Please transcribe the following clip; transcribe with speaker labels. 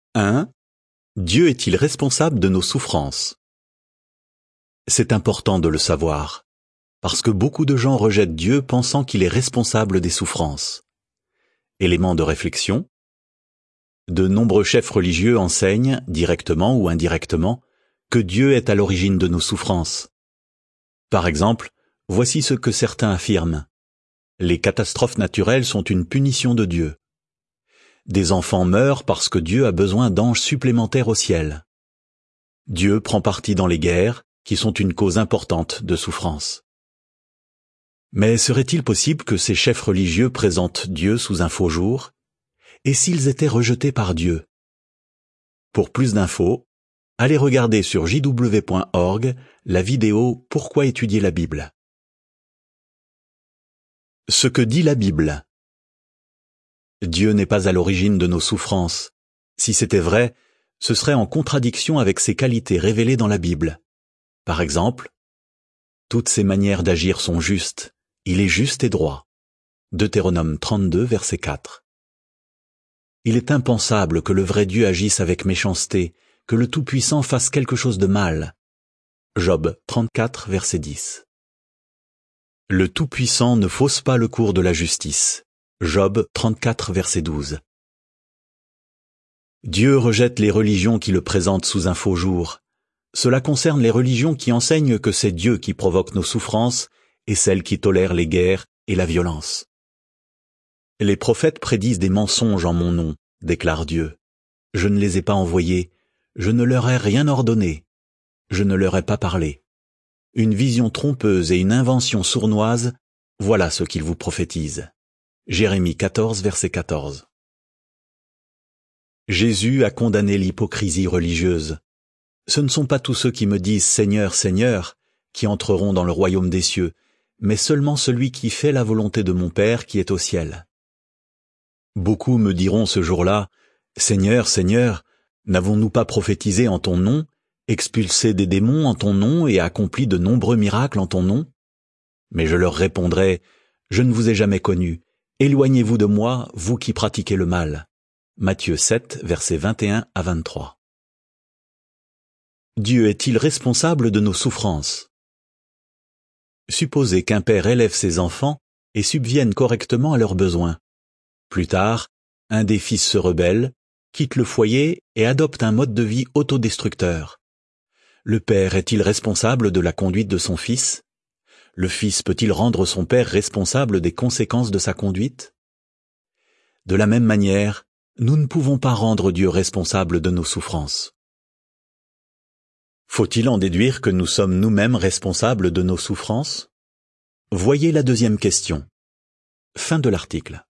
Speaker 1: 1. Dieu est-il responsable de nos souffrances? C'est important de le savoir, parce que beaucoup de gens rejettent Dieu pensant qu'il est responsable des souffrances. Élément de réflexion. De nombreux chefs religieux enseignent, directement ou indirectement, que Dieu est à l'origine de nos souffrances. Par exemple, voici ce que certains affirment. Les catastrophes naturelles sont une punition de Dieu. Des enfants meurent parce que Dieu a besoin d'anges supplémentaires au ciel. Dieu prend parti dans les guerres, qui sont une cause importante de souffrance. Mais serait-il possible que ces chefs religieux présentent Dieu sous un faux jour? Et s'ils étaient rejetés par Dieu? Pour plus d'infos, allez regarder sur jw.org la vidéo « Pourquoi étudier la Bible ?» Ce que dit la Bible. Dieu n'est pas à l'origine de nos souffrances. Si c'était vrai, ce serait en contradiction avec ses qualités révélées dans la Bible. Par exemple, toutes ses manières d'agir sont justes. Il est juste et droit. Deutéronome 32, verset 4. Il est impensable que le vrai Dieu agisse avec méchanceté, que le Tout-Puissant fasse quelque chose de mal. Job 34, verset 10. Le Tout-Puissant ne fausse pas le cours de la justice. Job 34, verset 12. Dieu rejette les religions qui le présentent sous un faux jour. Cela concerne les religions qui enseignent que c'est Dieu qui provoque nos souffrances et celles qui tolèrent les guerres et la violence. Les prophètes prédisent des mensonges en mon nom, déclare Dieu. Je ne les ai pas envoyés, je ne leur ai rien ordonné, je ne leur ai pas parlé. Une vision trompeuse et une invention sournoise, voilà ce qu'ils vous prophétisent. Jérémie 14, verset 14. Jésus a condamné l'hypocrisie religieuse. Ce ne sont pas tous ceux qui me disent « Seigneur, Seigneur » qui entreront dans le royaume des cieux, mais seulement celui qui fait la volonté de mon Père qui est au ciel. Beaucoup me diront ce jour-là, « Seigneur, Seigneur, n'avons-nous pas prophétisé en ton nom, expulsé des démons en ton nom et accompli de nombreux miracles en ton nom ?» Mais je leur répondrai, « Je ne vous ai jamais connu. Éloignez-vous de moi, vous qui pratiquez le mal. » Matthieu 7, versets 21 à 23. Dieu est-il responsable de nos souffrances? Supposez qu'un père élève ses enfants et subvienne correctement à leurs besoins. Plus tard, un des fils se rebelle, quitte le foyer et adopte un mode de vie autodestructeur. Le père est-il responsable de la conduite de son fils? Le fils peut-il rendre son père responsable des conséquences de sa conduite? De la même manière, nous ne pouvons pas rendre Dieu responsable de nos souffrances. Faut-il en déduire que nous sommes nous-mêmes responsables de nos souffrances? Voyez la deuxième question. Fin de l'article.